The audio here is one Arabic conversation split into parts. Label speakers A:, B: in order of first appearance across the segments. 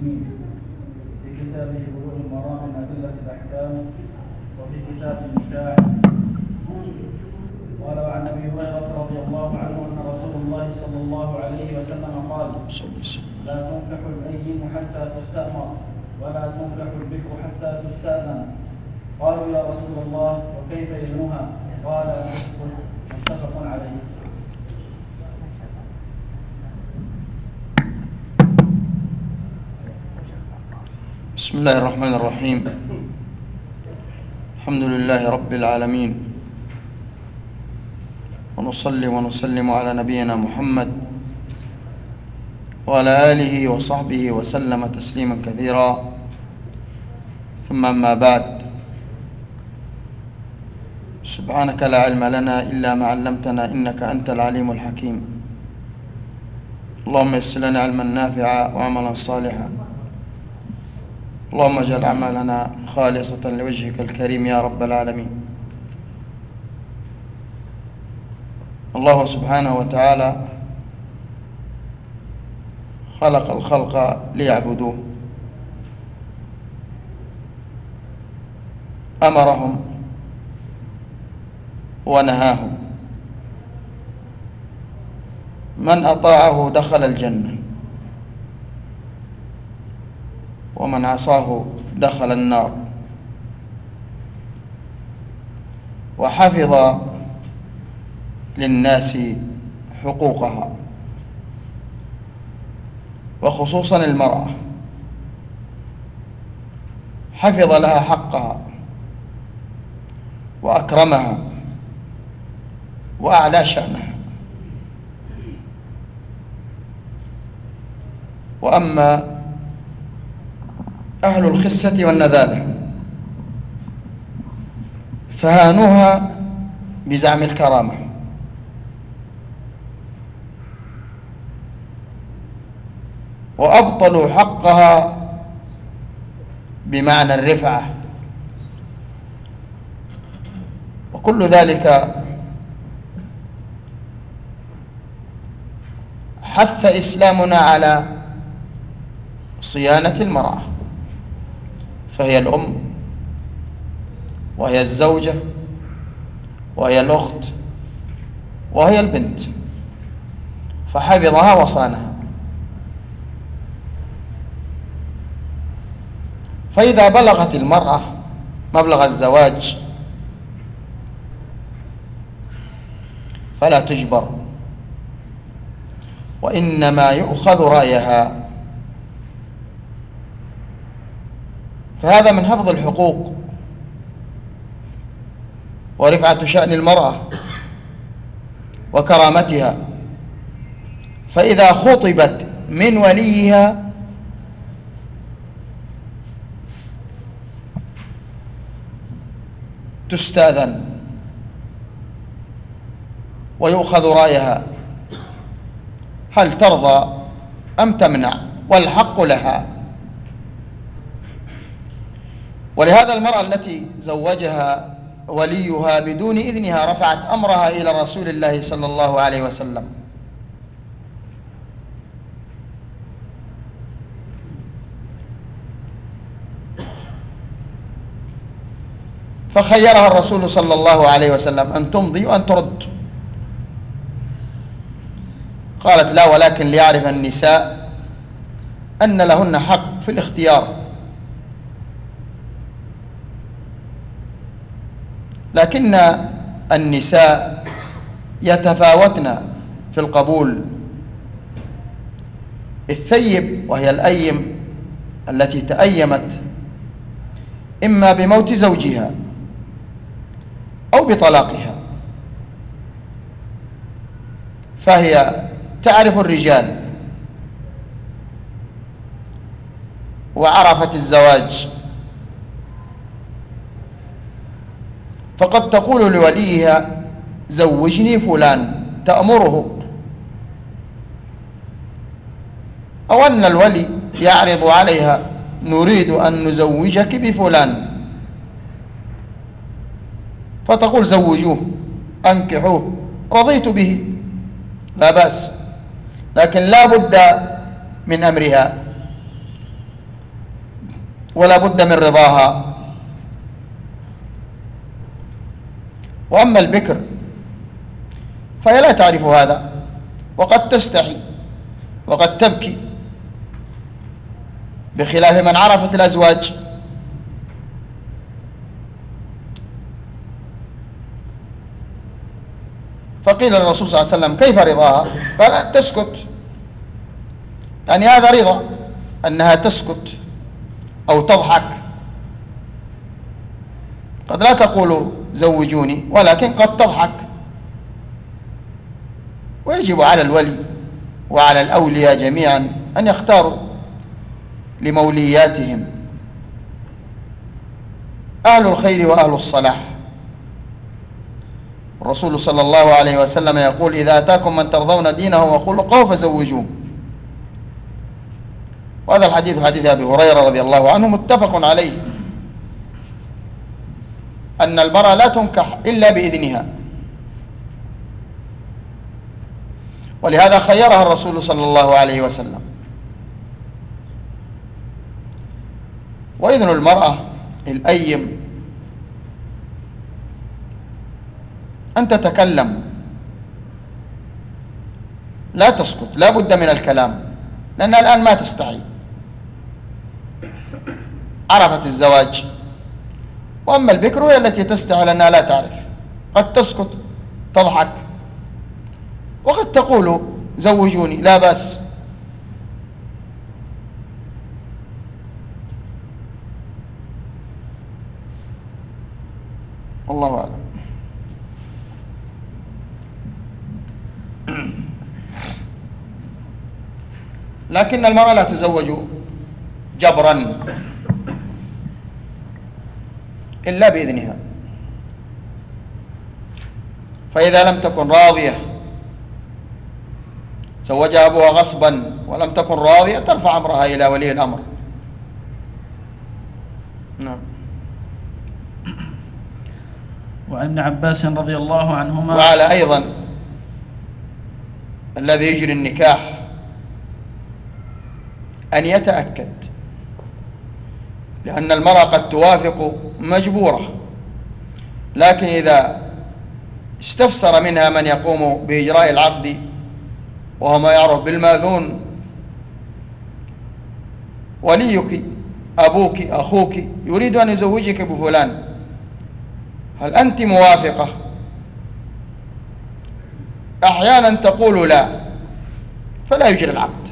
A: المسلمين في كتابه بلوغ المرام من أدلة الأحكام وفي كتاب النكاح. قال عن أبي هريرة رضي الله عنه أن رسول الله صلى الله عليه وسلم قال: لا تنكح الأيم حتى تستأمر ولا تنكح البكر حتى تستأذن. قالوا: يا رسول الله وكيف إذنها؟ قال: تسكت. متفق عليه.
B: بسم الله الرحمن الرحيم. الحمد لله رب العالمين، ونصلي ونسلم على نبينا محمد وعلى آله وصحبه وسلم تسليما كثيرا، ثم أما بعد. سبحانك لا علم لنا إلا ما علمتنا إنك أنت العليم الحكيم. اللهم يسر لنا علما نافعا وعملا صالحا، اللهم اجعل أعمالنا خالصة لوجهك الكريم يا رب العالمين. الله سبحانه وتعالى خلق الخلق ليعبدوه، أمرهم ونهاهم. من أطاعه دخل الجنة، ومن عصاه دخل النار. وحفظ للناس حقوقها، وخصوصا المرأة حفظ لها حقها وأكرمها وأعلى شأنها. وأما أهل الخسة والنذالة فهانوها بزعم الكرامة، وأبطلوا حقها بمعنى الرفعة. وكل ذلك حث إسلامنا على صيانة المرأة، فهي الأم، وهي الزوجة، وهي الأخت، وهي البنت، فحفظها وصانها. فإذا بلغت المرأة مبلغ الزواج فلا تجبر، وإنما يؤخذ رأيها. فهذا من حفظ الحقوق ورفعة شأن المرأة وكرامتها. فإذا خطبت من وليها تستأذن ويؤخذ رأيها، هل ترضى أم تمنع، والحق لها. ولهذا المرأة التي زوجها وليها بدون إذنها رفعت أمرها إلى رسول الله صلى الله عليه وسلم، فخيرها الرسول صلى الله عليه وسلم أن تمضي وأن ترد. قالت: لا، ولكن ليعرف النساء أن لهن حق في الاختيار، لكن النساء يتفاوتن في القبول. الثيب وهي الأيم التي تأيمت إما بموت زوجها أو بطلاقها، فهي تعرف الرجال وعرفت الزواج، فقد تقول لوليها: زوجني فلان، تأمره، أو أن الولي يعرض عليها: نريد أن نزوجك بفلان، فتقول: زوجوه، أنكحوه، رضيت به، لا بأس. لكن لا بد من أمرها، ولا بد من رضاها. وأما البكر فهي لا تعرف هذا، وقد تستحي وقد تبكي، بخلاف من عرفت الأزواج. فقيل للرسول صلى الله عليه وسلم: كيف رضاها؟ قال: تسكت. يعني هذا رضا، أنها تسكت أو تضحك. قد لا تقول زوجوني، ولكن قد تضحك. ويجب على الولي وعلى الأولياء جميعا أن يختاروا لمولياتهم أهل الخير وأهل الصلاح. الرسول صلى الله عليه وسلم يقول: إذا أتاكم من ترضون دينه وخلقه فزوجوه. وهذا الحديث حديث أبي هريرة رضي الله عنه متفق عليه، أن المرأة لا تنكح إلا بإذنها، ولهذا خيرها الرسول صلى الله عليه وسلم. وإذن المرأة الأيم أن تتكلم، لا تسكت، لا بد من الكلام، لأنها الآن ما تستحي، عرفت الزواج. وأما البكر هي التي تستحي لأنها لا تعرف، قد تسكت، تضحك، وقد تقول زوجوني، لا بأس. والله أعلم. لكن المرأة لا تزوج جبرا إلا بإذنها، فإذا لم تكن راضية زوجها أبوها غصبا، ولم تكن راضية ترفع أمرها إلى ولي الأمر. نعم.
A: وعن ابن عباس رضي الله عنهما.
B: وعلى أيضا الذي يجري النكاح أن يتأكد، لأن المرأة قد توافق مجبورة، لكن إذا استفسر منها من يقوم بإجراء العقد وهو ما يعرف بالماذون، وليك أبوك أخوك يريد أن يزوجك بفلان، هل أنت موافقة؟ أحيانا تقول لا فلا يجري العقد،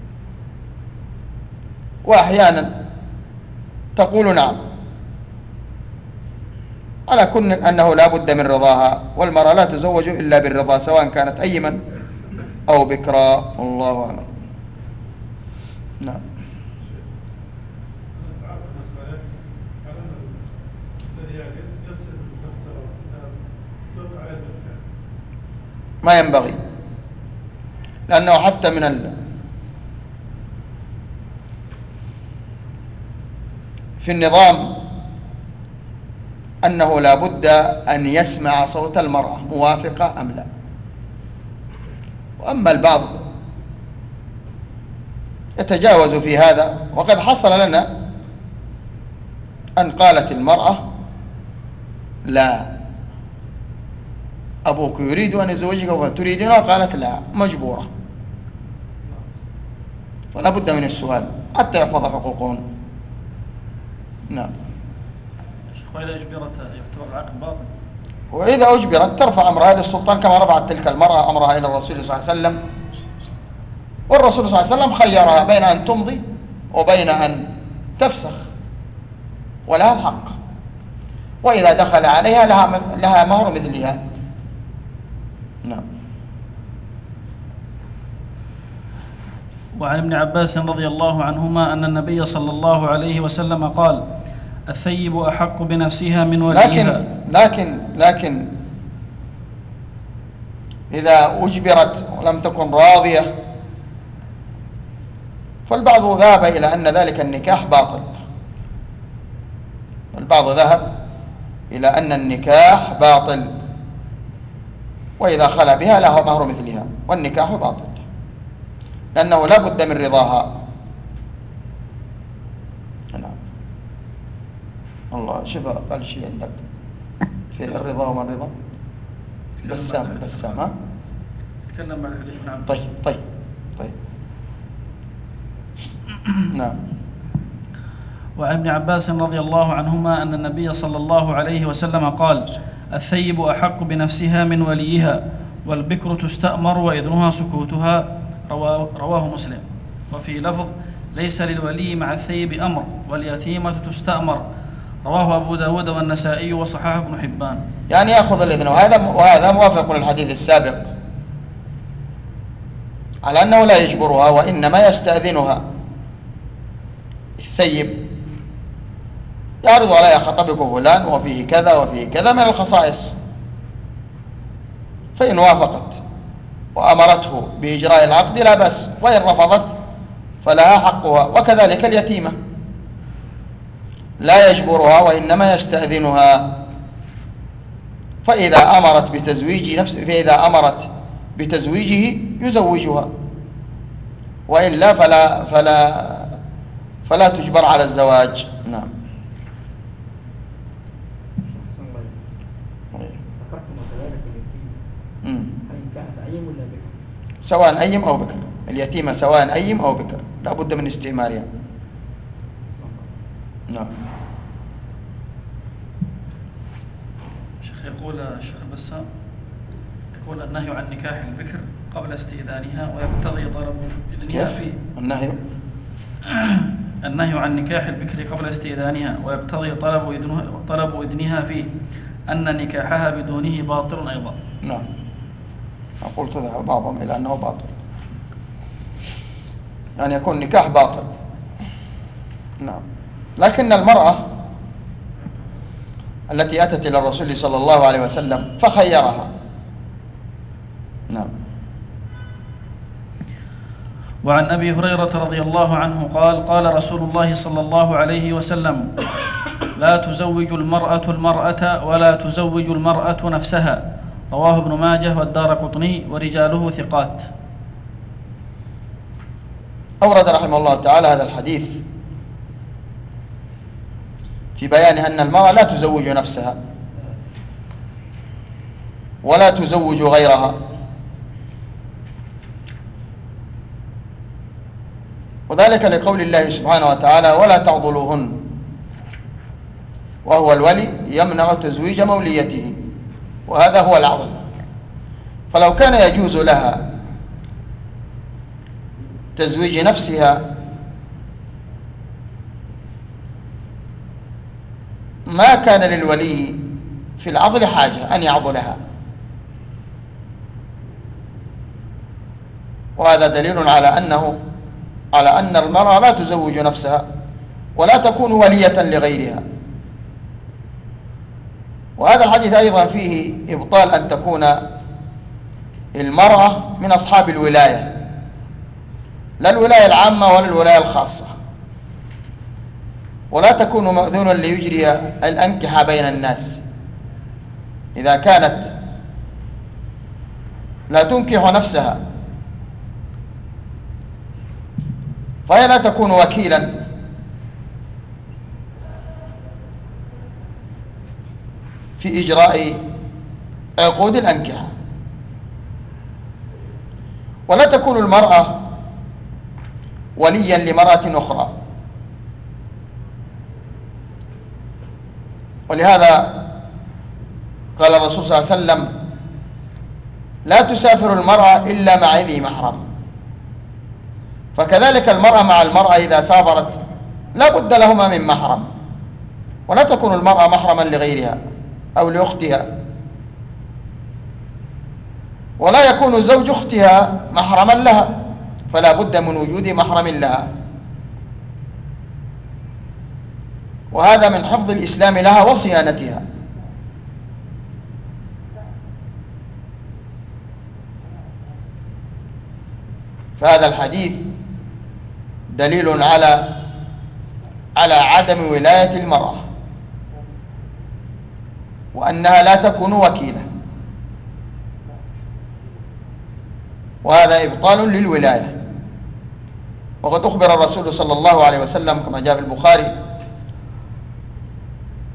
B: وأحيانا تقول نعم. على كل أنه لا بد من رضاها، والمرأة لا تزوج إلا بالرضا، سواء كانت أيما أو بكرا، الله أعلم. نعم. ما ينبغي، لأنه حتى من في النظام أنه لا بد أن يسمع صوت المرأة موافقة أم لا. وأما البعض يتجاوز في هذا، وقد حصل لنا أن قالت المرأة: لا، أبوك يريد أن يزوجك وتريدين، قالت لا، مجبورة. فلا بد من السؤال حتى يحفظ حقوقهن. نعم.
A: وإذا أجبرت يعتبر العقد باطل؟
B: وإذا أجبرت ترفع أمرها للسلطان، كما رفعت تلك المرأة أمرها إلى الرسول صلى الله عليه وسلم، والرسول صلى الله عليه وسلم خيرها بين أن تمضي وبين أن تفسخ، ولها الحق. وإذا دخل عليها لها مهر مثلها. نعم.
A: وعن ابن عباس رضي الله عنهما أن النبي صلى الله عليه وسلم قال: الثيب أحق بنفسها من وليها.
B: لكن إذا أجبرت ولم تكن راضية، فالبعض ذهب إلى أن ذلك النكاح باطل، البعض ذهب إلى أن النكاح باطل، وإذا خلى بها لها مهر مثلها، والنكاح باطل، لأنه لا بد من رضاها. نعم. الله شفاء. قال شيء عندك في الرضا وما الرضا؟ بسام ها؟
A: تكلم بعد الحديث. نعم.
B: طيب نعم.
A: وعن ابن عباس رضي الله عنهما أن النبي صلى الله عليه وسلم قال: الثيب أحق بنفسها من وليها، والبكر تستأمر وإذنها سكوتها. رواه مسلم. وفي لفظ: ليس للولي مع الثيب أمر، واليتيمة تستأمر. رواه أبو داود والنسائي وصححه ابن حبان.
B: يعني يأخذ الإذن، وهذا موافق للحديث السابق على أنه لا يجبرها، وإنما يستأذنها. الثيب يعرض عليها: خطبك فلان وفيه كذا وفيه كذا من الخصائص، فإن وافقت وأمرته بإجراء العقد لا بأس، وإن رفضت فلها حقها. وكذلك اليتيمة لا يجبرها وإنما يستأذنها. فإذا أمرت بتزويجه يزوجها، وإلا فلا تجبر على الزواج. نعم. سواء أيم أو بكر، اليتيمة سواء أيم أو بكر لا بد من استعمارها. نعم.
A: يقول الشيخ البسام، يقول: النهي عن نكاح البكر قبل استئذانها ويقتضي طلب إذنها فيه. النهي عن نكاح البكر قبل استئذانها ويقتضي طلب إذنها فيه أن نكاحها بدونه باطل أيضا.
B: نعم. قلت ذهب بعضهم إلى أنه باطل، يعني يكون نكاح باطل. نعم. لكن المرأة التي أتت إلى الرسول صلى الله عليه وسلم فخيرها. نعم.
A: وعن أبي هريرة رضي الله عنه قال: قال رسول الله صلى الله عليه وسلم: لا تزوج المرأة المرأة ولا تزوج المرأة نفسها. رواه ابن ماجه والدارقطني ورجاله ثقات.
B: أورد رحمه الله تعالى هذا الحديث في بيان أن المرأة لا تزوج نفسها ولا تزوج غيرها، وذلك لقول الله سبحانه وتعالى: ولا تعضلوهن، وهو الولي يمنع تزويج موليته، وهذا هو العضل. فلو كان يجوز لها تزويج نفسها ما كان للولي في العضل حاجة أن يعضلها، وهذا دليل على أن المرأة لا تزوج نفسها ولا تكون ولية لغيرها. وهذا الحديث أيضا فيه إبطال أن تكون المرأة من أصحاب الولاية، لا الولاية العامة ولا الولاية الخاصة، ولا تكون مأذونا ليجري الأنكحة بين الناس. إذا كانت لا تنكح نفسها فهي لا تكون وكيلا في إجراء عقود الأنكحة، ولا تكون المرأة وليا لمرأة أخرى. ولهذا قال الرسول صلى الله عليه وسلم: لا تسافر المرأة إلا مع ذي محرم. فكذلك المرأة مع المرأة إذا سافرت لا بد لهما من محرم، ولا تكون المرأة محرما لغيرها أو لأختها، ولا يكون زوج أختها محرما لها، فلا بد من وجود محرم لها. وهذا من حفظ الإسلام لها وصيانتها. فهذا الحديث دليل على عدم ولاية المرأة، وأنها لا تكون وكيلة، وهذا إبطال للولاية. وقد أخبر الرسول صلى الله عليه وسلم كما جاء في البخاري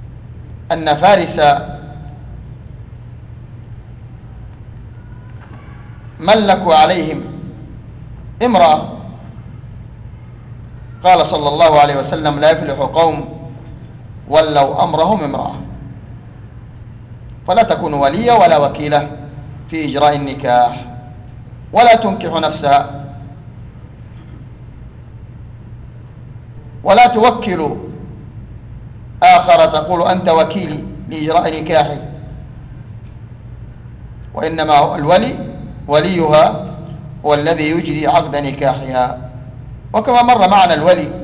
B: أن فارس ملكوا عليهم امرأة، قال صلى الله عليه وسلم: لا يفلح قوم ولوا أمرهم امرأة. فلا تكون ولية ولا وكيلة في إجراء النكاح، ولا تنكح نفسها، ولا توكل آخر تقول أنت وكيلي لإجراء نكاحي، وإنما الولي وليها هو الذي يجري عقد نكاحها. وكما مر معنا الولي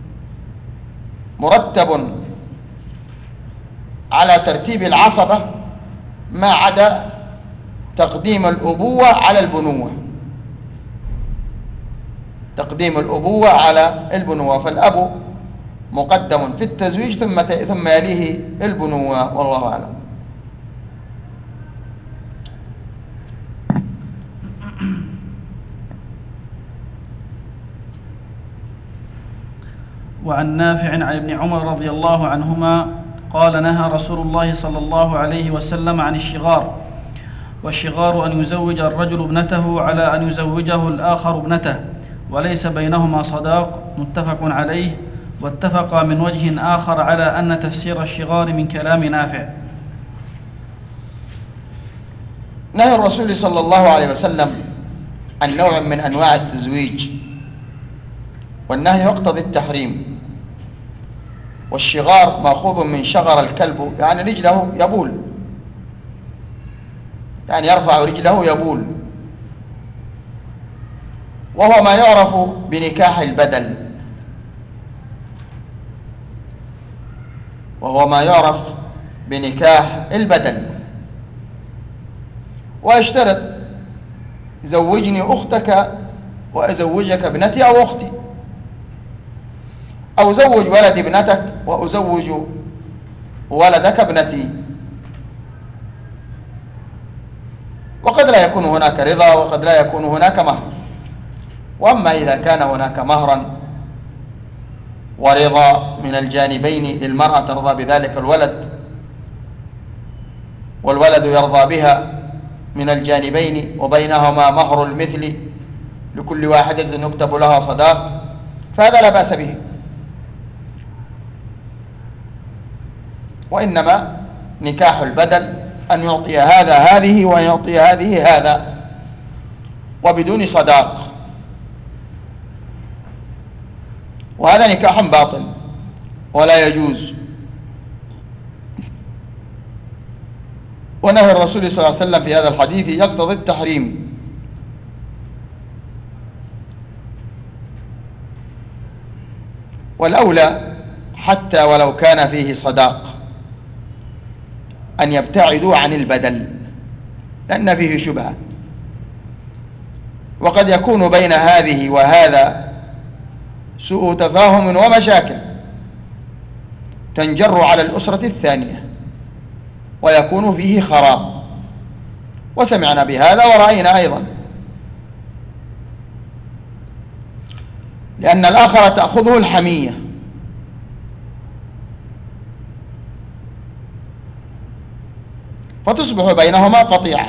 B: مرتب على ترتيب العصبة ما عدا تقديم الأبوة على البنوة، تقديم الأبوة على البنوة، فالأب مقدم في التزويج ثم يليه البنوة، والله أعلم.
A: وعن نافع عن ابن عمر رضي الله عنهما قال: نهى رسول الله صلى الله عليه وسلم عن الشغار، والشغار أن يزوج الرجل ابنته على أن يزوجه الآخر ابنته، وليس بينهما صداق، متفق عليه. واتفق من وجه آخر على أن تفسير الشغار من كلام نافع.
B: نهى الرسول صلى الله عليه وسلم عن نوع من أنواع التزويج، والنهي يقتضي التحريم. والشغار مأخوذ من شغر الكلب، يعني رجله يبول، يعني يرفع رجله يبول، وهو ما يعرف بنكاح البدل، وهو ما يعرف بنكاح البدل. واشترط: زوجني أختك وأزوجك ابنتي أو أختي، أو زوج ولد ابنتك وأزوج ولدك ابنتي. وقد لا يكون هناك رضا، وقد لا يكون هناك مهر. وأما إذا كان هناك مهرا ورضا من الجانبين، المرأة ترضى بذلك الولد والولد يرضى بها من الجانبين، وبينهما مهر المثل لكل واحدة يكتب لها صداق، فهذا لا بأس به. وإنما نكاح البدل أن يعطي هذا هذه وأن يعطي هذه هذا، وبدون صداق، وهذا نكاح باطل ولا يجوز. ونهى الرسول صلى الله عليه وسلم في هذا الحديث يقتضي التحريم. والأولى حتى ولو كان فيه صداق أن يبتعدوا عن البدل، لأن فيه شبهة، وقد يكون بين هذه وهذا سوء تفاهم ومشاكل تنجر على الأسرة الثانية، ويكون فيه خراب. وسمعنا بهذا ورأينا أيضا، لأن الآخر تأخذه الحمية، فتصبح بينهما قطيعة،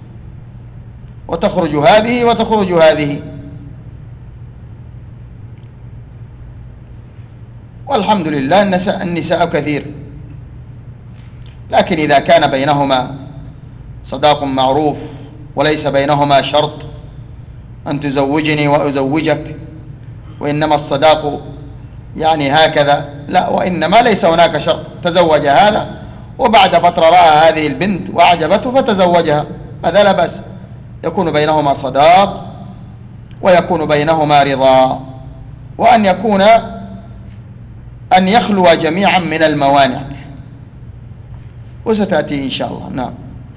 B: وتخرج هذه وتخرج هذه. والحمد لله النساء كثير، لكن إذا كان بينهما صداق معروف وليس بينهما شرط أن تزوجني وأزوجك، وإنما الصداق يعني هكذا، لا، وإنما ليس هناك شرط، تزوج هذا وبعد فترة رأى هذه البنت وأعجبته فتزوجها، هذا لا بأس، يكون بينهما صداق ويكون بينهما رضا، وأن يكون أن يخلو جميعا من الموانع، وستأتي إن شاء الله. نعم.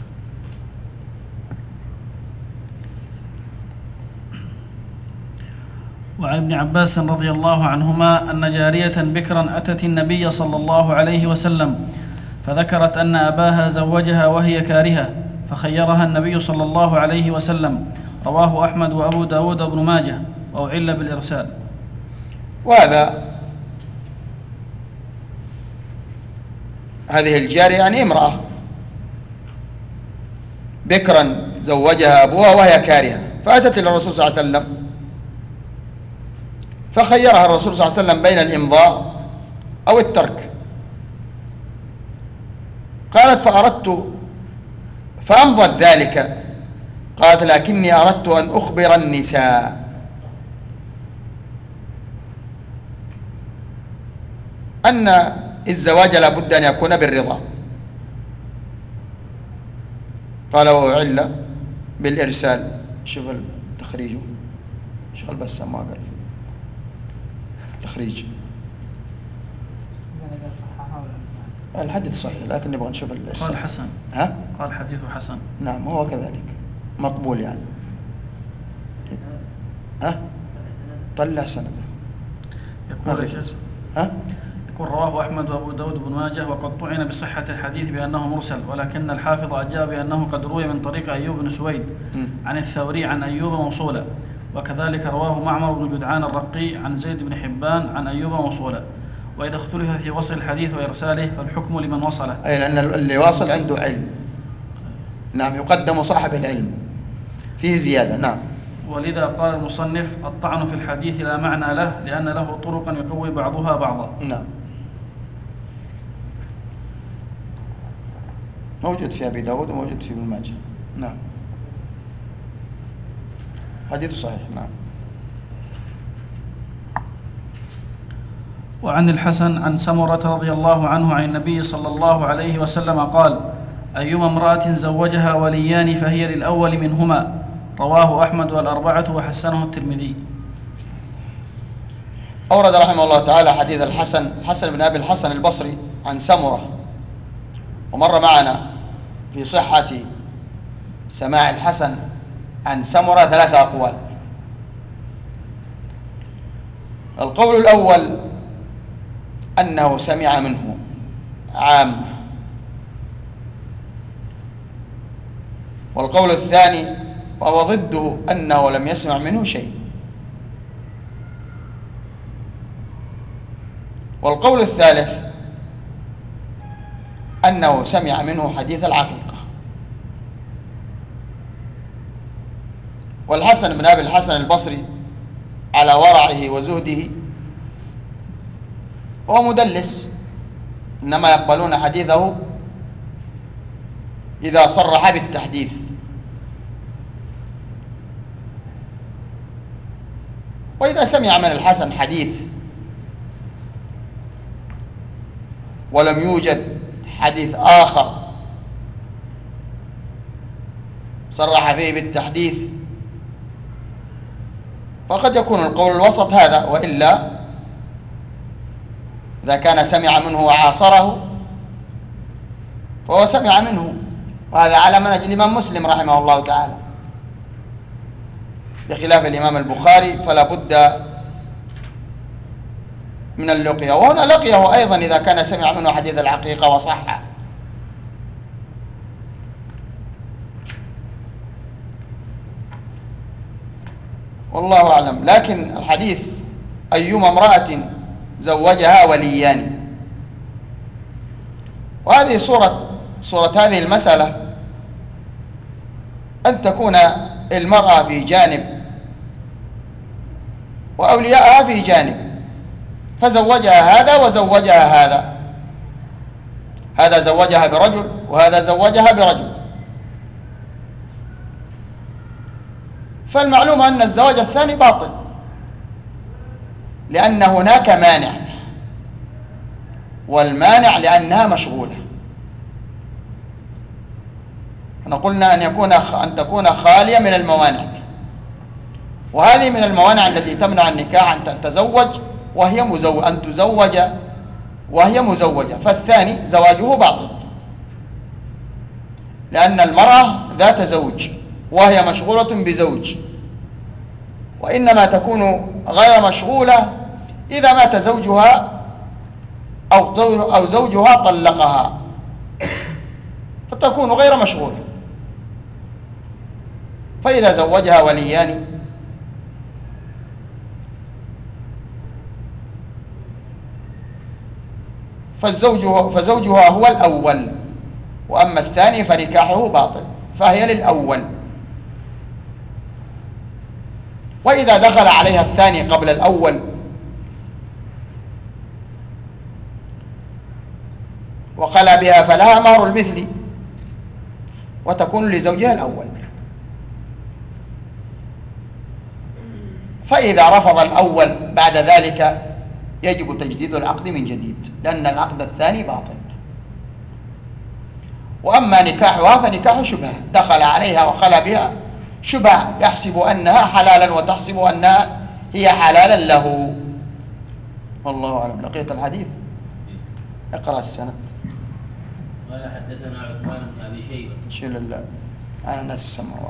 A: وعن ابن عباس رضي الله عنهما أن جارية بكرا أتت النبي صلى الله عليه وسلم فذكرت أن أباها زوجها وهي كارهة، فخيرها النبي صلى الله عليه وسلم. رواه أحمد وأبو داود وابن ماجه، وأعل بالإرسال.
B: وهذا هذه الجارية يعني امرأة بكرا زوجها أبوها وهي كارهة، فأتت إلى الرسول صلى الله عليه وسلم فخيرها الرسول صلى الله عليه وسلم بين الإمضاء أو الترك. قالت فأمضت ذلك. قالت لكني أردت أن أخبر النساء أن الزواج لابد أن يكون بالرضا. قال وأعل بالإرسال. شوف التخريج، شغل بس ما قال تخريج الحديث صحيح لكن نبغى نشوف الإرسال.
A: قال حسن.
B: ها؟
A: قال حديث حسن.
B: نعم هو كذلك مقبول يعني. ها؟ طلع سنده.
A: يقول
B: ها؟
A: يقول رواه أحمد وأبو داود بن ماجه وقد طعن بصحة الحديث بأنه مرسل، ولكن الحافظ أجاب بأنه قد روي من طريق أيوب بن سويد عن الثوري عن أيوب موصولا، وكذلك رواه معمر بن جدعان الرقي عن زيد بن حبان عن أيوب موصولا. وإذا اختلف في وصل الحديث وإرساله فالحكم لمن وصله.
B: أي لأن اللي واصل عنده علم. نعم يقدم صاحب العلم فيه زيادة. نعم.
A: ولذا قال المصنف الطعن في الحديث لا معنى له لأن له طرقا يقوي بعضها بعضا.
B: نعم موجود في أبي داود وموجود في ابن ماجه. نعم حديث صحيح. نعم.
A: وعن الحسن عن سمرة رضي الله عنه عن النبي صلى الله عليه وسلم قال أيما امرأة زوجها وليان فهي للأول منهما. رواه أحمد والأربعة وحسنه الترمذي.
B: أورد رحمه الله تعالى حديث الحسن بن أبي الحسن البصري عن سمرة، ومر معنا في صحة سماع الحسن عن سمرة 3 أقوال. القول الأول أنه سمع منه عامة، والقول الثاني وهو ضده أنه لم يسمع منه شيء، والقول الثالث أنه سمع منه حديث العقيقة. والحسن بن أبي الحسن البصري على ورعه وزهده هو مدلس، إنما يقبلون حديثه إذا صرح بالتحديث. وإذا سمع من الحسن حديث ولم يوجد حديث آخر صرح فيه بالتحديث فقد يكون القول الوسط هذا، وإلا إذا كان سمع منه وعاصره فهو سمع منه، وهذا على منهج الإمام مسلم رحمه الله تعالى، بخلاف الإمام البخاري فلا بد من اللقية، وهنا لقيه أيضا إذا كان سمع منه حديث العقيقة وصح. والله أعلم. لكن الحديث أيما امرأة زوجها وليان، وهذه صورة هذه المسألة أن تكون المرأة في جانب وأولياءها في جانب، فزوجها هذا وزوجها هذا، هذا زوجها برجل وهذا زوجها برجل، فالمعلوم أن الزواج الثاني باطل لأن هناك مانع، والمانع لأنها مشغولة. احنا قلنا أن تكون خالية من الموانع، وهذه من الموانع التي تمنع النكاح أن تتزوج أن تزوج وهي مزوجة، فالثاني زواجه باطل لأن المرأة ذات زوج وهي مشغولة بزوج، وإنما تكون غير مشغولة إذا مات زوجها أو زوجها طلقها فتكون غير مشغولة. فإذا زوجها وليان فزوجها هو الأول، وأما الثاني فنكاحه باطل، فهي للأول. وإذا دخل عليها الثاني قبل الأول وخلا بها فلها مهر المثل وتكون لزوجها الأول. فإذا رفض الأول بعد ذلك يجب تجديد العقد من جديد، لأن العقد الثاني باطل. وأما نكاحها فنكاح شبهة، دخل عليها وخلا بها شبهة، يحسب أنها حلالا وتحسب أنها هي حلالا له. والله أعلم. لقيت الحديث؟ اقرأ السند.
C: قال حدثنا عثمان بن أبي شيبة.
B: شيل الله أنا ناس السماوات.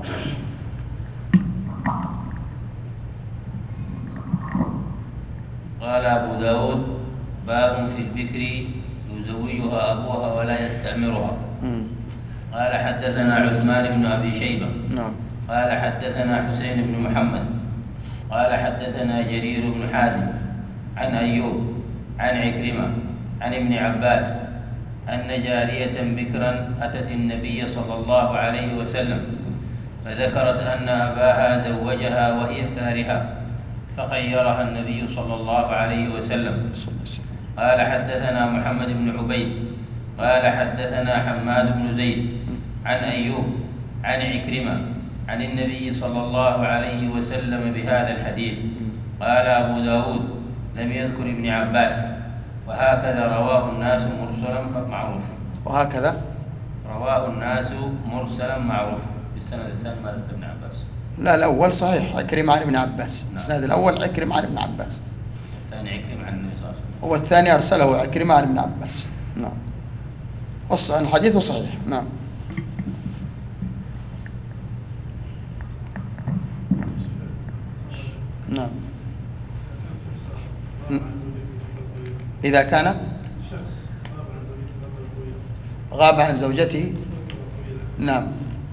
C: قال أبو داود باب في البكر يزوجها أبوها ولا يستأمرها. قال حدثنا عثمان بن أبي شيبة.
B: نعم.
C: قال حدثنا حسين بن محمد قال حدثنا جرير بن حازم عن أيوب عن عكرمة عن ابن عباس أن جارية بكرا أتت النبي صلى الله عليه وسلم فذكرت أن أباها زوجها وهي كارهة فخيرها النبي صلى الله عليه وسلم. قال حدثنا محمد بن عبيد قال حدثنا حماد بن زيد عن أيوب عن عكرمة عن النبي صلى الله عليه وسلم بهذا الحديث. قال أبو داود لم يذكر ابن عباس، وهكذا رواه الناس مرسلا معروف.
B: وهكذا
C: رواه الناس مرسلا معروف. في السند الثاني ما ذكر ابن عباس.
B: لا، الأول صحيح عكرمة عن ابن عباس. السند الأول عكرمة عن ابن عباس،
C: الثاني عكرمة عن النبي صلى الله عليه وسلم،
B: والثاني أرسله عكرمة عن ابن عباس. نعم. الحديث صحيح. نعم. نعم. إذا كان غاب عن زوجته. نعم.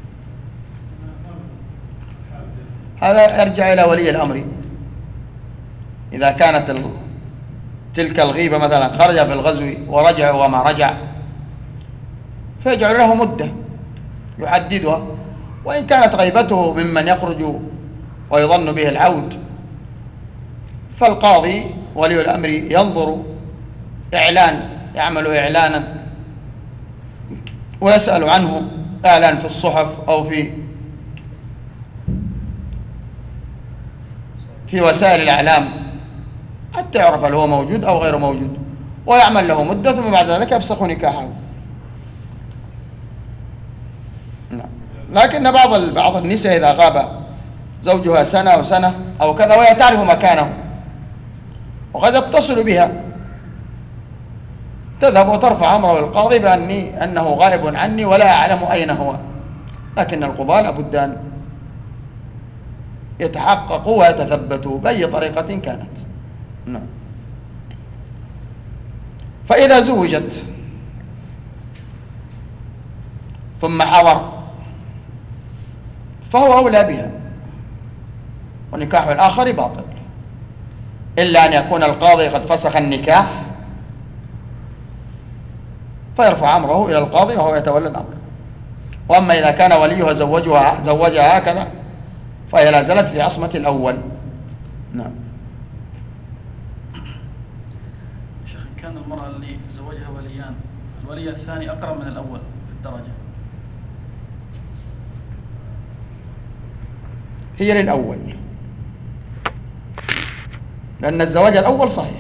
B: هذا يرجع إلى ولي الأمر. إذا كانت تلك الغيبة مثلا خرج في الغزو ورجع وما رجع، فيجعل له مدة يحددها. وإن كانت غيبته ممن يخرج ويظن به العود، فالقاضي ولي الأمر ينظر يعمل إعلانا ويسأل عنه إعلان في الصحف أو في وسائل الإعلام حتى يعرف هل هو موجود أو غير موجود، ويعمل له مدة، ثم بعد ذلك يفسخ نكاحه. لكن بعض النساء إذا غاب زوجها سنة أو سنة أو كذا وهي تعرف مكانه وقد يتصل بها، تذهب وترفع أمره للقاضي أنه غائب عني ولا أعلم أين هو. لكن القضاة لابد أن يتحققوا ويتثبتوا بأي طريقة كانت. نعم. فإذا زوجت ثم حضر فهو أولى بها، ونكاح الآخر باطل، إلا أن يكون القاضي قد فسخ النكاح فيرفع أمره إلى القاضي وهو يتولى الأمر. وأما إذا كان وليها زوجها هكذا فهي لا زالت في عصمة الأول. نعم.
A: شيخ، كان المرأة اللي زوجها وليان، الولي الثاني أقرب من الأول في الدرجة،
B: هي للأول، لأن الزواج الأول صحيح.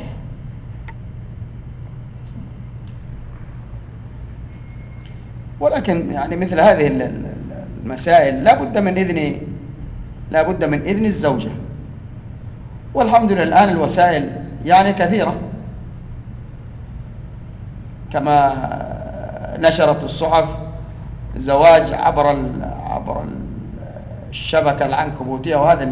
B: ولكن يعني مثل هذه المسائل لا بد من إذن الزوجة. والحمد لله الآن الوسائل يعني كثيرة، كما نشرت الصحف زواج عبر الشبكة العنكبوتية، وهذا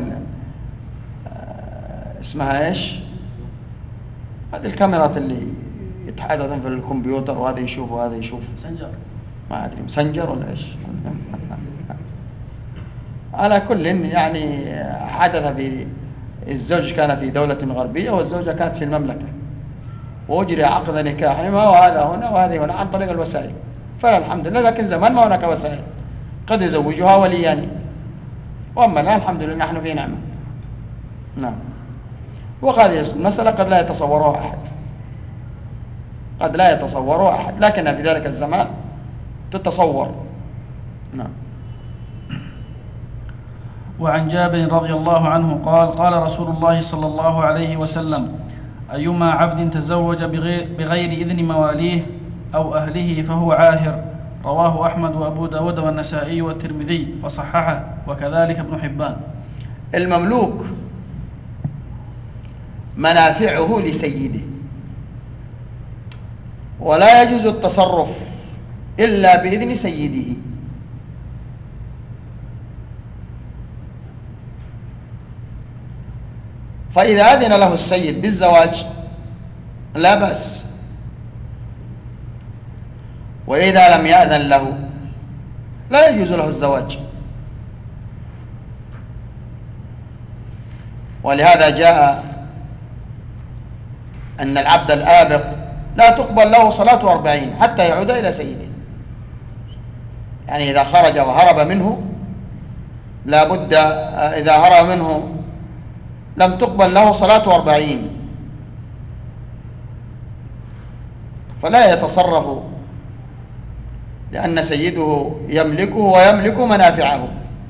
B: اسمها ايش؟ هذه الكاميرات اللي يتحدثون في الكمبيوتر، وهذا يشوف وهذا يشوف.
A: سنجر،
B: ما أدري مسنجر ولا ايش. على كل يعني حدث الزوج كان في دولة غربية والزوجة كانت في المملكة، وأجري عقد نكاحهما وهذا هنا وهذه هنا عن طريق الوسائل، فلا الحمد لله. لكن زمان ما هناك وسائل، قد يزوجها وليان، وأما الآن الحمد لله نحن في نعمة. نعم. وهذه المسألة قد لا يتصورها أحد، قد لا يتصورها أحد، لكنها في ذلك الزمان تتصور. نعم.
A: وعن جابر رضي الله عنه قال قال رسول الله صلى الله عليه وسلم: أيما عبد تزوج بغير إذن مواليه أو أهله فهو عاهر. رواه أحمد وأبو داود والنسائي والترمذي وصححه، وكذلك ابن حبان.
B: المملوك منافعه لسيده، ولا يجوز التصرف إلا بإذن سيده. فإذا أذن له السيد بالزواج لا بأس، وإذا لم يأذن له لا يجوز له الزواج. ولهذا جاء أن العبد الآبق لا تقبل له صلاة 40 حتى يعود إلى سيده. يعني إذا خرج وهرب منه لا بد، إذا هرب منه لم تقبل له صلاة 40، فلا يتصرف لأن سيده يملكه ويملك منافعه.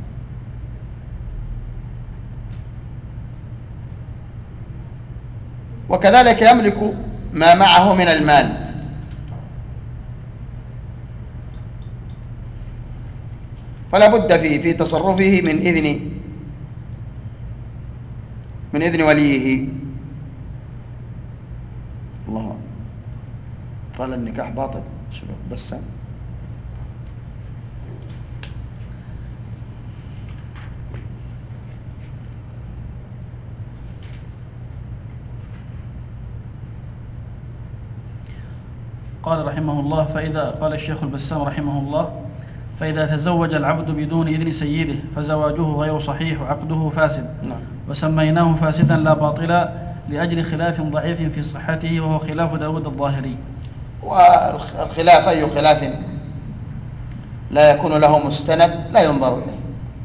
B: وكذلك يملك ما معه من المال. فلا بد في تصرفه من إذن وليه. الله قال النكاح باطل بس.
A: قال رحمه الله: قال الشيخ البسام رحمه الله: فإذا تزوج العبد بدون إذن سيده فزواجه غير صحيح وعقده فاسد. وسميناه فاسدا لا باطلا لأجل خلاف ضعيف في صحته، وهو خلاف داود الظاهري.
B: والخلاف أي خلاف لا يكون له مستند لا ينظر إليه.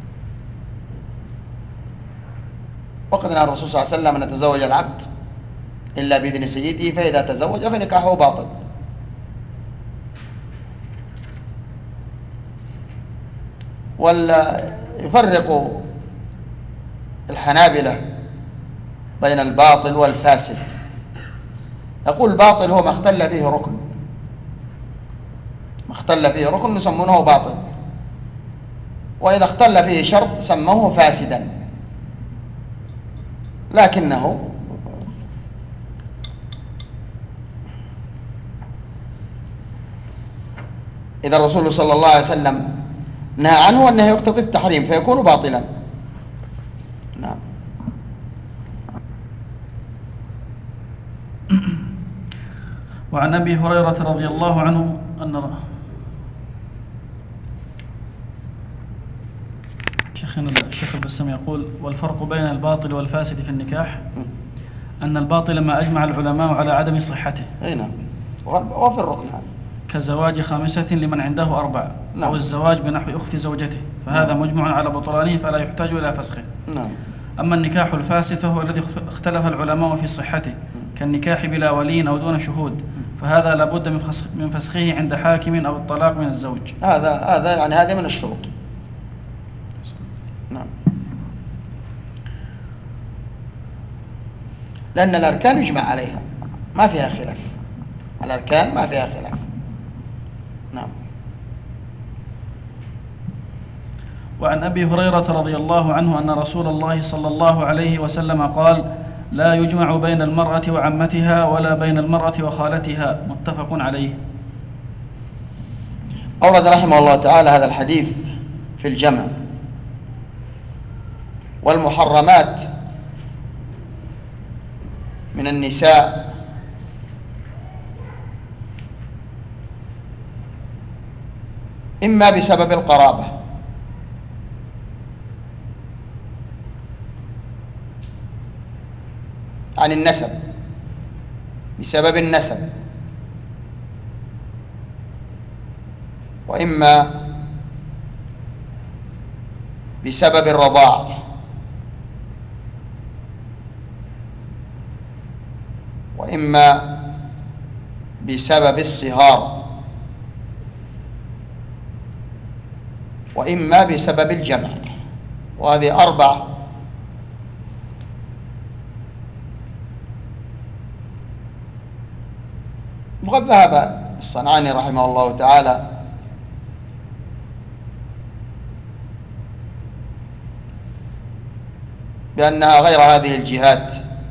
B: وقد نهى الرسول صلى الله عليه وسلم أن يتزوج العبد إلا بإذن سيده، فإذا تزوج فنكاحه باطل. ولا يفرق الحنابلة بين الباطل والفاسد. يقول الباطل هو ما اختل فيه ركن، ما اختل فيه ركن يسمونه باطل، وإذا اختل فيه شرط سموه فاسدا. لكنه إذا الرسول صلى الله عليه وسلم نهى عنه أنه يقتضي التحريم فيكون باطلا. نعم.
A: وعن أبي هريرة رضي الله عنه أن الشيخ البسام يقول: والفرق بين الباطل والفاسد في النكاح أن الباطل ما أجمع العلماء على عدم صحته.
B: أي نعم. وفي الركن هذا
A: كزواج 5 لمن عنده 4.
B: نعم.
A: أو الزواج بنحو أخت زوجته، فهذا مجمع على بطلانه فلا يحتاج إلى فسخه.
B: نعم.
A: أما النكاح الفاسد فهو الذي اختلف العلماء في صحته، كالنكاح بلا ولي أو دون شهود، فهذا لابد من فسخه عند حاكم أو الطلاق من الزوج.
B: هذا يعني هذه من الشروط. نعم. لأن الأركان يجمع عليها ما فيها خلاف، الأركان ما فيها خلاف. نعم.
A: وعن أبي هريرة رضي الله عنه أن رسول الله صلى الله عليه وسلم قال: لا يجمع بين المرأة وعمتها ولا بين المرأة وخالتها. متفق عليه.
B: أورد رحمه الله تعالى هذا الحديث في الجمع. والمحرمات من النساء إما بسبب القرابة عن النسب، بسبب النسب، وإما بسبب الرضاع، وإما بسبب الصهار، وإما بسبب الجمع. وهذه 4. وقد ذهب الصنعاني رحمه الله تعالى بأنها غير هذه الجهات،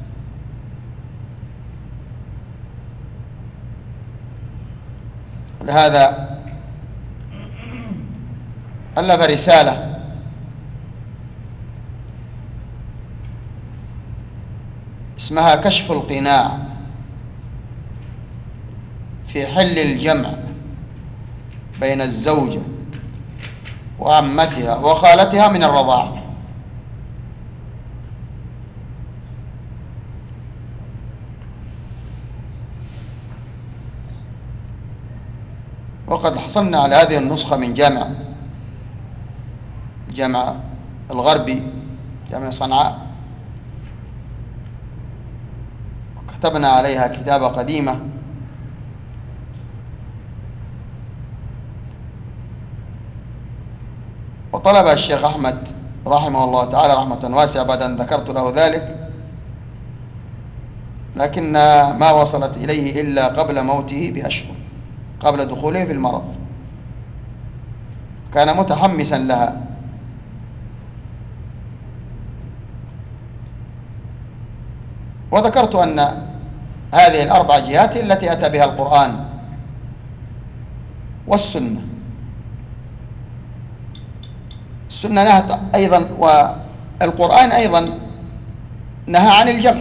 B: ولهذا ألف رسالة اسمها كشف القناع في حل الجمع بين الزوجة وعمتها وخالتها من الرضاعة. وقد حصلنا على هذه النسخة من جامع الغربي، جامع صنعاء، وكتبنا عليها كتابة قديمة وطلبها الشيخ أحمد رحمه الله تعالى رحمة واسعة بعد أن ذكرت له ذلك، لكن ما وصلت إليه إلا قبل موته بأشهر، قبل دخوله في المرض. كان متحمسا لها، وذكرت أن هذه ال4 جهات التي أتى بها القرآن والسنة. السنة نهت أيضا، والقرآن أيضا نهى عن الجمع،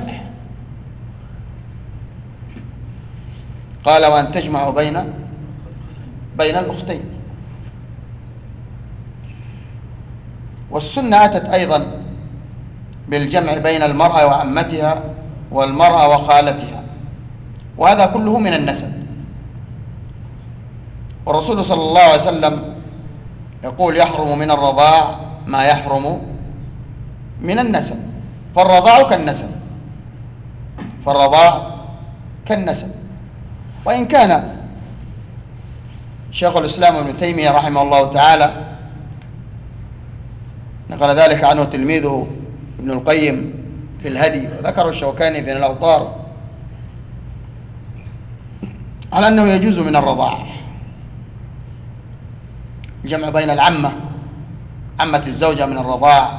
B: قال وأن تجمعوا بين الأختين. والسنة أتت أيضا بالجمع بين المرأة وعمتها والمرأة وخالتها، وهذا كله من النسب. والرسول صلى الله عليه وسلم يقول يحرم من الرضاع ما يحرم من النسب، فالرضاع كالنسب. وإن كان شيخ الإسلام ابن تيمية رحمه الله تعالى نقل ذلك عنه تلميذه ابن القيم في الهدي، وذكره الشوكاني في الأوطار، على أنه يجوز من الرضاع الجمع بين عمة الزوجة من الرضاع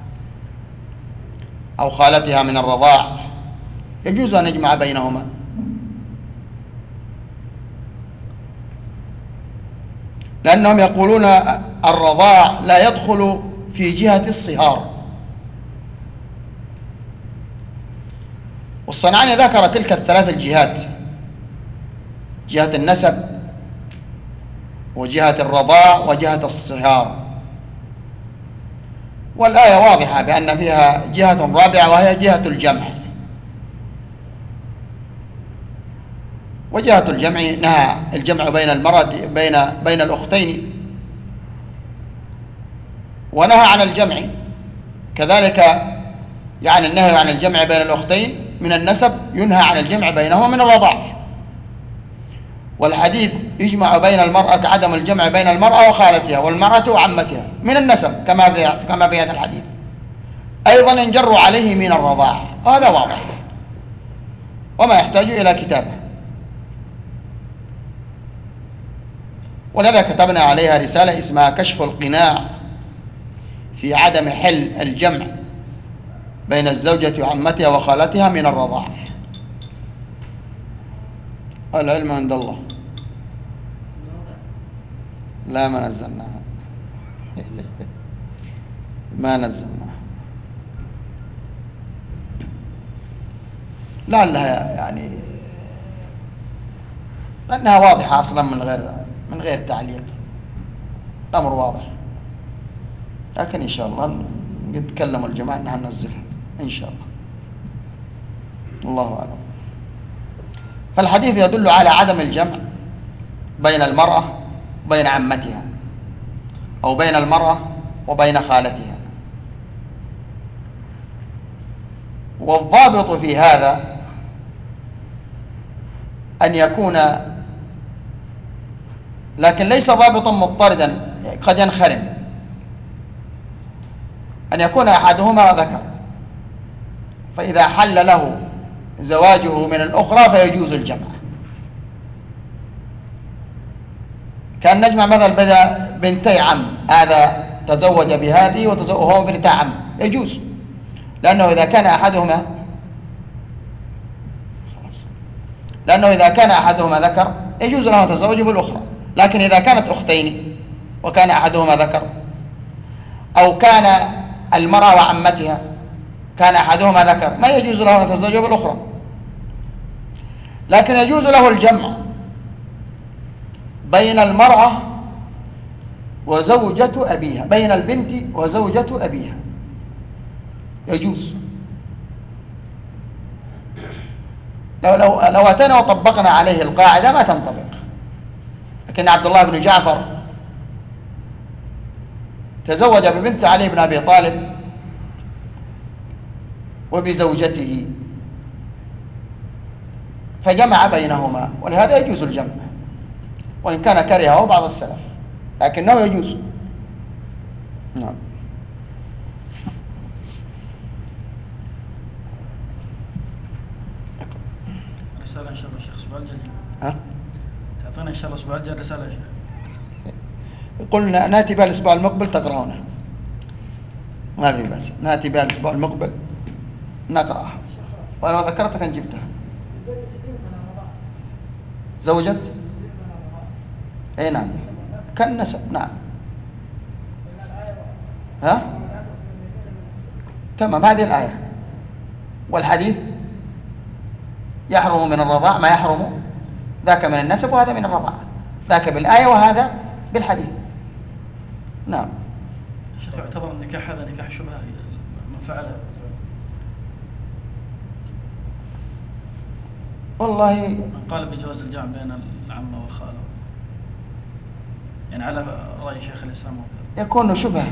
B: أو خالتها من الرضاع، يجوز أن يجمع بينهما، لأنهم يقولون الرضاع لا يدخل في جهة الصهار. والصنعاني ذكر تلك ال3 الجهات، جهة النسب وجهة الرضاع وجهة الصهار، والآية واضحة بأن فيها جهة رابعة وهي جهة الجمع. وجهة الجمع نهى الجمع بين المرأة بين الأختين، ونهى عن الجمع كذلك، يعني النهي عن الجمع بين الأختين من النسب ينهى عن الجمع بينهما من الرضاع. والحديث يجمع بين المرأة، عدم الجمع بين المرأة وخالتها والمرأة وعمتها من النسب كما في هذا الحديث، أيضا ينجر عليه من الرضاع، هذا واضح وما يحتاج إلى كتابة. ولذا كتبنا عليها رسالة اسمها كشف القناع في عدم حل الجمع بين الزوجة وعمتها وخالتها من الرضاع. العلم عند الله. لا ما نزلناها ما نزلناها، لعلها يعني لأنها واضحة أصلا من غير تعليق، الأمر واضح. لكن إن شاء الله يتكلم الجماعة أنها ننزلها إن شاء الله. الله أعلم. فالحديث يدل على عدم الجمع بين المرأة وبين عمتها، أو بين المرأة وبين خالتها. والضابط في هذا أن يكون، لكن ليس ضابطا مضطردا، قد ينخرم، أن يكون أحدهما ذكر، فإذا حل له زواجه من الأخرى فيجوز الجمع. كان نجمع مثلا بنتي عم، هذا تزوج بهذه وهو بنت عم، يجوز، لأنه إذا كان أحدهما ذكر يجوز له التزوج بالأخرى. لكن إذا كانت أختين وكان أحدهما ذكر، أو كان المرأة وعمتها كان أحدهما ذكر، ما يجوز له أن يتزوج بالأخرى. لكن يجوز له الجمع بين المرأة وزوجة أبيها، بين البنت وزوجة أبيها، يجوز. لو أتينا وطبقنا عليه القاعدة ما تنطبق. لكن عبد الله بن جعفر تزوج ببنت علي بن أبي طالب وبزوجته، فجمع بينهما، ولهذا يجوز الجمع، وإن كان كرهه بعض السلف، لكنه يجوز. نعم.
A: رسالة إن شاء الله شيخ، أسبوع الجاي.
B: ها؟
A: تعطينا إن شاء الله أسبوع الجاي رسالة يا شيخ.
B: قلنا نأتي بها الأسبوع المقبل تقرأونها، ما في بأس، نأتي بها الأسبوع المقبل نقرأها، ولو ذكرتك أن جبتها. زوجت؟ اي نعم، كالنسب. نعم. ها؟ تمام، هذه الآية والحديث يحرم من الرضاع ما يحرم، ذاك من النسب وهذا من الرضاع، ذاك بالآية وهذا بالحديث. نعم.
A: شيخ، يعتبر النكاح هذا نكاح شبهة من فعله؟
B: والله
A: من قال بجواز الجمع بين العمة والخالة، يعني على رأي شيخ الإسلام وكذا،
B: يكون شبهة.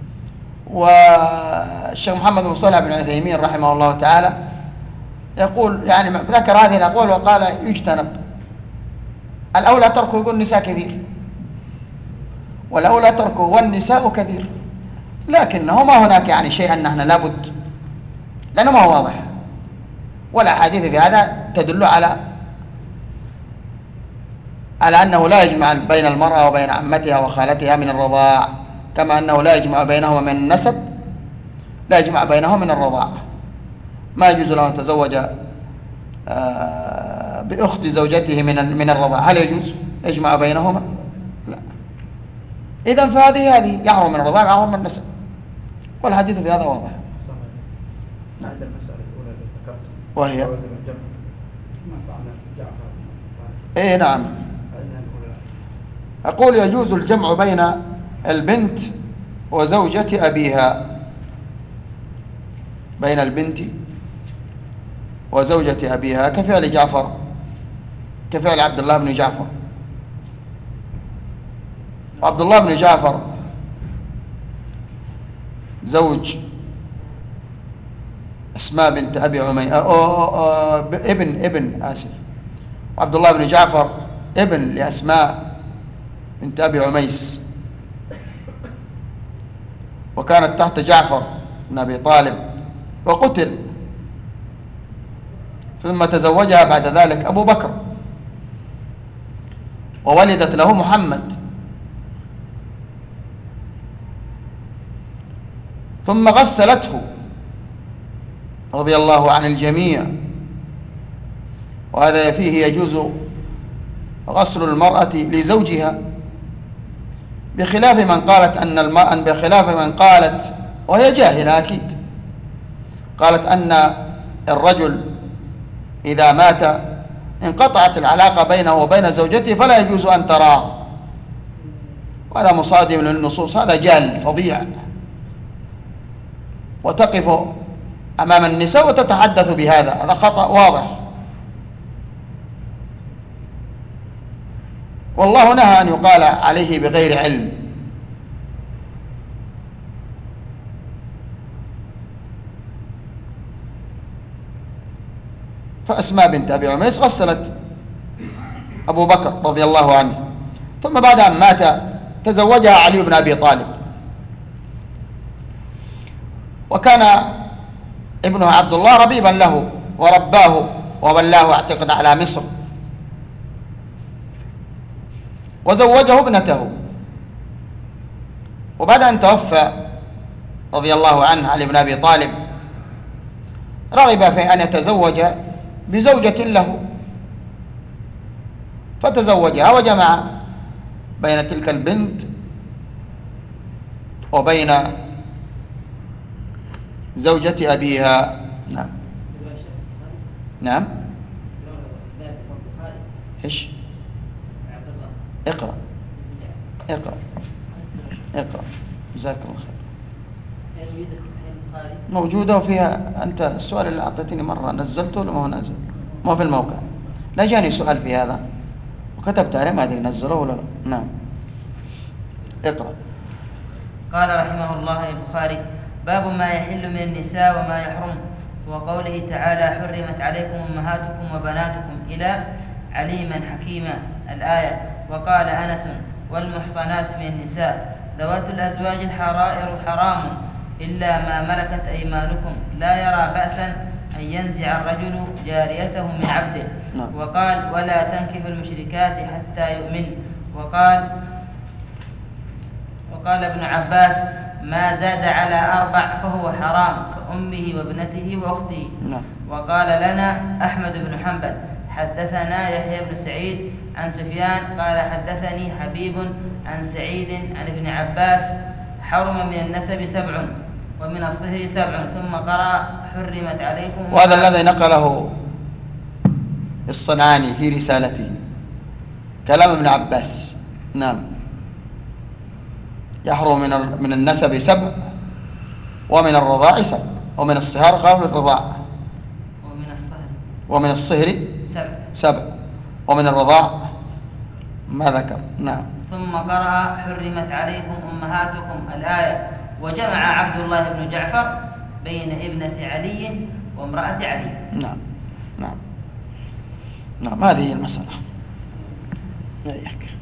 B: والشيخ محمد بن صالح بن عثيمين رحمه الله تعالى يقول، يعني ذكر هذه الأقوال وقال يجتنب الأولى تركه، يقول النساء كثير، والأولى تركه والنساء كثير، لكنه ما هناك يعني شيء أن نحن لابد، لأنه ما هو واضح، والأحاديث في هذا تدل على أنه لا يجمع بين المرأة وبين عمتها وخالتها من الرضاع، كما أنه لا يجمع بينهما من النسب، لا يجمع بينهما من الرضاع. ما يجوز له أن يتزوج بأخت زوجته من الرضاع، هل يجوز يجمع بينهما؟ لا. إذن فهذه يحرم من الرضاع يحرم من النسب، والحديث في هذا واضح.
D: عند المسألة الأولى اللي ذكرت
B: وهي
D: إيه
B: نعم، أقول يجوز الجمع بين البنت وزوجة أبيها، بين البنت وزوجة أبيها، كفعل جعفر، كفعل عبد الله بن جعفر. عبد الله بن جعفر زوج أسماء بنت أبي عميس، ابن آسف، عبد الله بن جعفر ابن لأسماء بنت أبي عميس، وكانت تحت جعفر بن أبي طالب وقتل، ثم تزوجها بعد ذلك أبو بكر وولدت له محمد، ثم غسلته رضي الله عن الجميع. وهذا فيه يجوز غسل المرأة لزوجها، بخلاف من قالت وهي جاهلة أكيد، قالت أن الرجل إذا مات انقطعت العلاقة بينه وبين زوجته فلا يجوز أن تراه، وهذا مصادم للنصوص، هذا جهل فظيع، وتقف أمام النساء وتتحدث بهذا، هذا خطأ واضح. والله نهى أن يقال عليه بغير علم. فأسماء بنت أبي عميس غسلت أبو بكر رضي الله عنه، ثم بعد أن مات تزوجها علي بن أبي طالب، وكان ابنه عبد الله ربيبا له ورباه وولاه اعتقد على مصر، وزوجه ابنته. وبعد أن توفى رضي الله عنه علي بن أبي طالب رغب في أن يتزوج بزوجة له، فتزوجها وجمع بين تلك البنت وبين زوجة أبيها. نعم. نعم. إيش؟ اقرأ اقرأ اقرأ جزاك الله خير. موجودة وفيها. أنت السؤال اللي أعطيتني مرة نزلته ولا ما هو نازل؟ ما في الموقع. لا جاني سؤال في هذا وكتبت عليه ما أدري نزله ولا لا. نعم اقرأ.
E: قال رحمه الله البخاري: باب ما يحل من النساء وما يحرم، وقوله تعالى: حرمت عليكم أمهاتكم وبناتكم إلى عليما حكيما الآية. وقال أنس: والمحصنات من النساء ذوات الأزواج الحرائر حرام إلا ما ملكت أيمانكم، لا يرى بأسا أن ينزع الرجل جاريته من عبده. وقال: ولا تنكح المشركات حتى يؤمن. وقال ابن عباس: ما زاد على 4 فهو حرام كأمه وابنته وأخته. وقال لنا أحمد بن حنبل: حدثنا يحيى بن سعيد عن سفيان قال حدثني حبيب عن سعيد عن ابن عباس: حرم من النسب 7 ومن الصهر 7 ثم قرأ: حرمت عليكم.
B: وهذا الذي نقله الصنعاني في رسالته كلام ابن عباس. نعم. يحرم من النسب 7 ومن الرضاع 7 ومن الصهر قبل الرضاع ومن الصهر 7 ومن الرضاع ما ذكر. نعم.
E: ثم قرأ: حرمت عليكم أمهاتكم الآية. وجمع عبد الله بن جعفر بين ابنة علي وامرأة علي.
B: نعم نعم نعم. هذه المسألة. إياك.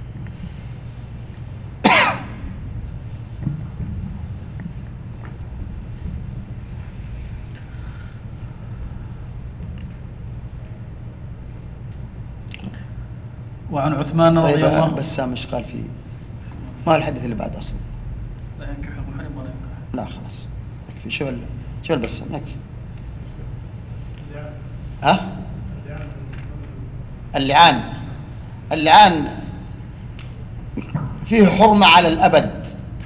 A: وعن عثمان رضي الله عنه.
B: بسام ايش قال فيه؟ ما الحديث اللي بعد اصلا؟
A: لا ينكح المحرم ولا ينكح.
B: لا خلاص يكفي. شو البسام يكفي. ها؟ اللعان فيه حرمة على الأبد،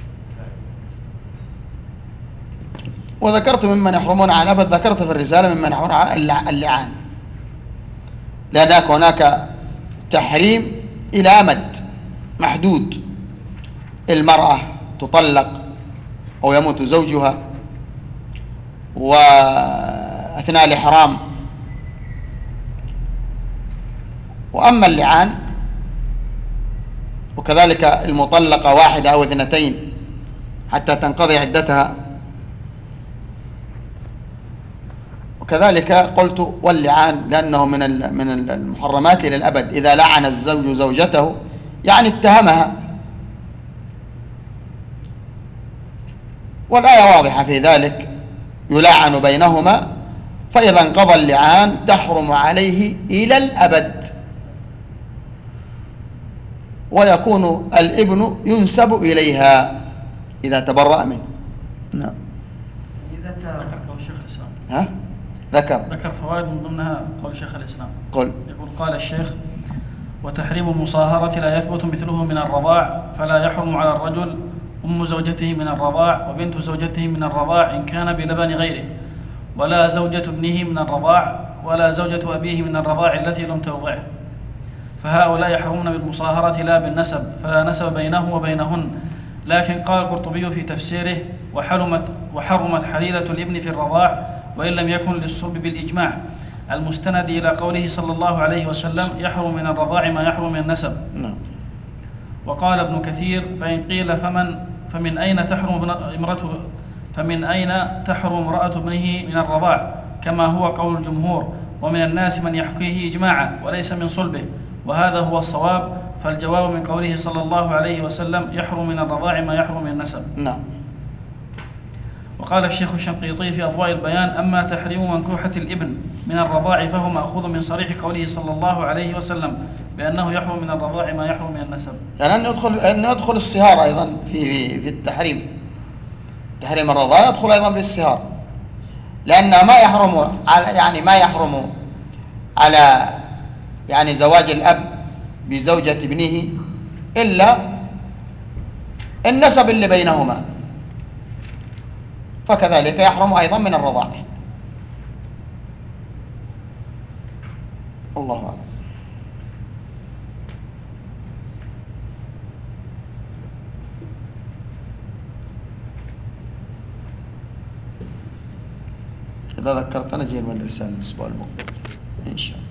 B: وذكرت ممن يحرمون على الأبد، ذكرت في الرسالة ممن يحرمون على اللعان، لأن هناك تحريم إلى أمد محدود. المرأة تطلق أو يموت زوجها وأثناء الإحرام. وأما اللعان وكذلك المطلقة 1 أو 2 حتى تنقضي عدتها. وكذلك قلت واللعان لأنه من المحرمات إلى الأبد. إذا لعن الزوج زوجته يعني اتهمها، والآية واضحة في ذلك: يلعن بينهما فإذا انقضى اللعان تحرم عليه إلى الأبد، ويكون الابن ينسب إليها إذا تبرأ منه. نعم.
A: ذكر قول شيخ الإسلام.
B: ها؟ ذكر
A: فوائد من ضمنها قول شيخ الإسلام.
B: يقول
A: قال الشيخ: وتحريم المصاهرة لا يثبت مثله من الرضاع، فلا يحرم على الرجل أم زوجته من الرضاع وبنت زوجته من الرضاع إن كان بلبن غيره، ولا زوجة ابنه من الرضاع، ولا زوجة أبيه من الرضاع التي لم ترضعه، فهؤلاء يحرمون بالمصاهرة لا بالنسب، فلا نسب بينه وبينهن. لكن قال القرطبي في تفسيره: وحرمت حليلة الابن في الرضاع وإن لم يكن للصلب بالإجماع، المستند إلى قوله صلى الله عليه وسلم يحرم من الرضاع ما يحرم من النسب.
B: نعم.
A: وقال ابن كثير فإن قيل فمن أين تحرم امرأة ابنه من الرضاع كما هو قول الجمهور، ومن الناس من يحكيه إجماعا وليس من صلبه، وهذا هو الصواب. فالجواب من قوله صلى الله عليه وسلم يحرم من الرضاع ما يحرم من النسب.
B: نعم.
A: وقال الشيخ الشنقيطي في أضواء البيان أما تحريم منكوحة الابن من الرضاع فهو مأخوذ من صريح قوله صلى الله عليه وسلم بأنه يحرم من الرضاع ما يحرم من النسب.
B: يعني أن يدخل الصهار أيضا في التحريم، تحريم الرضاع يدخل أيضا في الصهار، لأن ما يحرم على يعني زواج الأب بزوجة ابنه إلا النسب اللي بينهما، فكذلك يحرم أيضا من الرضاع. الله أعلم. إذا ذكرتنا جيل من الرسالة الأسبوع المقبل إن شاء الله.